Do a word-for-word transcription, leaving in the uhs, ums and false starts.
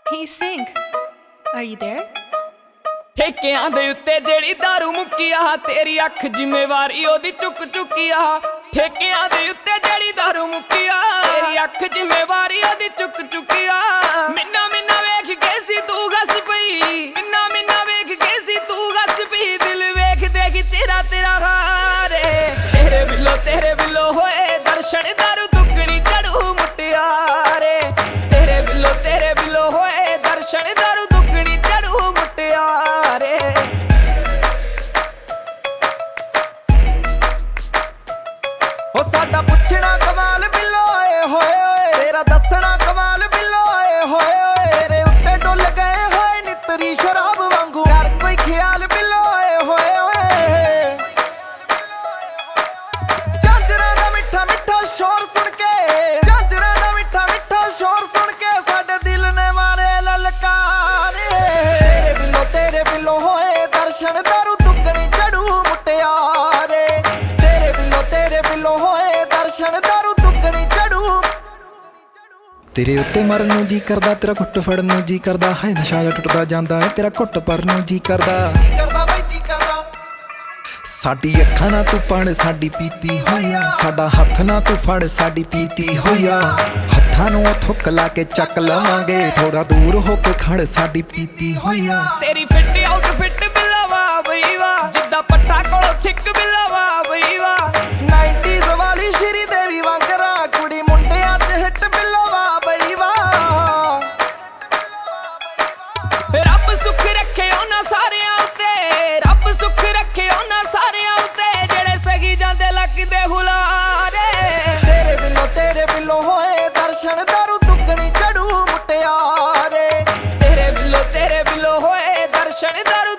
Hey Sink, are you there? ਠੇਕਿਆਂ ਦੇ ਉੱਤੇ ਜਿਹੜੀ ਦਾਰੂ ਮੁੱਕੀ ਆ ਤੇਰੀ ਅੱਖ ਜ਼ਿੰਮੇਵਾਰੀ ਉਹਦੀ ਚੁੱਕ ਚੁੱਕੀ ਆ ਠੇਕਿਆਂ ਦੇ ਉੱਤੇ ਜਿਹੜੀ ਦਾਰੂ ਮੁੱਕੀ ਆ ਤੇਰੀ ਅੱਖ ਜ਼ਿੰਮੇਵਾਰੀ ਉਹਦੀ ਚੁੱਕ ਚੁੱਕੀ ਆ ਮਿੰਨਾ ਮਿੰਨਾ ਵੇਖ ਕੇ ਸੀ ਤੂੰ ਗੱਸ ਪਈ ਮਿੰਨਾ ਮਿੰਨਾ ਵੇਖ ਕੇ ਸੀ ਤੂੰ ਗੱਸ ਪਈ ਦਿਲ ਵੇਖ ਦੇਖ ਚਿਹਰਾ ਤੇਰਾ ਹਾਰੇ ਤੇਰੇ ਬਿੱਲੋ ਤੇਰੇ ਬਿੱਲੋ ਹੋਏ ਦਰਸ਼ਨ ਦਾਰੂ ਦੁੱਗਣੀ ਚੜੂ ਮੁਟਿਆਰੇ ਤੇਰੇ ਬਿੱਲੋ ਤੇਰੇ ਬਿੱਲੋ ਹੋਏ ਦਰਸ਼ਨ ਦਾਰੂ ਦੁੱਗਣੀ ਚੜੂ ਮੁਟਿਆਰੇ ਹੋ ਸਾਡਾ ਪੁੱਛਣਾ ਕਮਾਲ ਬਿੱਲੋ ਓਏ ਹੋਏ ਓਏ ਤੇਰਾ ਦੱਸਣਾ ਕਮਾਲ ਬਿੱਲੋ ਓਏ ਹੋਏ ਓਏ ਤੇਰੇ ਉੱਤੇ ਡੁੱਲ ਗਏ ਹੋਏ ਨਿਤਰੀ ਸ਼ਰਾਬ ਵਾਂਗੂ ਕਰ ਕੋਈ ਖਿਆਲ ਬਿੱਲੋ ਓਏ ਹੋਏ ਓਏ ਝਾਂਜਰਾਂ ਦਾ ਮਿੱਠਾ ਮਿੱਠਾ ਸ਼ੋਰ ਸੁਣ ਕੇ ਝਾਂਜਰਾਂ ਦਾ ਮਿੱਠਾ ਮਿੱਠਾ ਸ਼ੋਰ ਸੁਣ ਕੇ ਸਾਡੇ ਦਿਲ ਨੇ ਮਾਰੇ ਲਲਕਾਰੇ ਤੇਰੇ ਬਿੱਲੋ ਤੇਰੇ ਬਿੱਲੋ ਹੋਏ ਦਰਸ਼ਨ ਦਾਰੂ ਦੁੱਗਣੀ ਚੜੂ ਮੁਟਿਆਰੇ ਤੇਰੇ ਬਿੱਲੋ ਤੇਰੇ ਬਿੱਲੋ ਹੋਏ ਦਰਸ਼ਨ ਦਾਰੂ ਦੁੱਗਣੀ ਚੜੂ ਤੇਰੇ ਉੱਤੇ ਮਰਨ ਨੂੰ ਜੀ ਕਰਦਾ ਤੇਰਾ ਘੁੱਟ ਫੜਨ ਨੂੰ ਜੀ ਕਰਦਾ ਹੈ ਨਸ਼ਾ ਜਿਹਾ ਟੁੱਟਦਾ ਜਾਂਦਾ ਹੈ ਤੇਰਾ ਘੁੱਟ ਪਰ ਨੂੰ ਜੀ ਕਰਦਾ ਜੀ ਕਰਦਾ ਬਈ ਜੀ ਕਰਦਾ ਸਾਡੀ ਅੱਖਾਂ ਨਾਲ ਤੂੰ ਪੜ ਸਾਡੀ ਪੀਤੀ ਹੋਇਆ ਸਾਡਾ ਹੱਥ ਨਾਲ ਤੂੰ ਫੜ ਸਾਡੀ ਪੀਤੀ ਹੋਇਆ ਹੱਥਾਂ ਨੂੰ ਥੁੱਕ ਲਾ ਕੇ ਚੱਕ ਲਵਾਂਗੇ ਥੋੜਾ ਦੂਰ ਹੋ ਕੇ ਖੜ ਸਾਡੀ ਪੀਤੀ ਹੋਇਆ ਤੇਰੀ ਫਿੱਟ ਆਊਟ ਫਿੱਟ ਬਿੱਲਾਵਾ ਬਈ ਵਾ ਜਿੱਦਾਂ ਪੱਟਾ ਕੋਲੋਂ ਥਿੱਕ ਬਿੱਲਾਵਾ ਬਈ ਵਾ ਨਾਈਨਟੀਜ਼ ਵਾਲੀ ਸ਼੍ਰੀ ਦੇਵੀ ਵਾਂਗਰਾ ਕੁੜੀ ਮੁੰਡਿਆਂ 'ਚ ਹਿੱਟ ਬਿੱਲੋਵਾ ਬਈ ਵਾ ਰੱਬ ਸੁੱਖ ਰੱਖੇ ਉਹਨਾਂ ਸਾਰਿਆਂ ਉੱਤੇ ਰੱਬ ਸੁੱਖ ਰੱਖੇ ਉਹਨਾਂ ਸਾਰਿਆਂ ਉੱਤੇ ਜਿਹੜੇ ਸਗੀ ਜਾਂਦੇ ਲੱਗਦੇ ਹੁਲਾਰੇ ਤੇਰੇ ਬਿੱਲੋ ਤੇਰੇ ਬਿੱਲੋ ਹੋਏ ਦਰਸ਼ਨ ਦਾਰੂ ਦੁੱਗਣੀ ਚੜੂ ਮੁਟਿਆਰੇ ਤੇਰੇ ਬਿੱਲੋ ਤੇਰੇ ਬਿੱਲੋ ਹੋਏ ਦਰਸ਼ਨ ਦਾਰੂ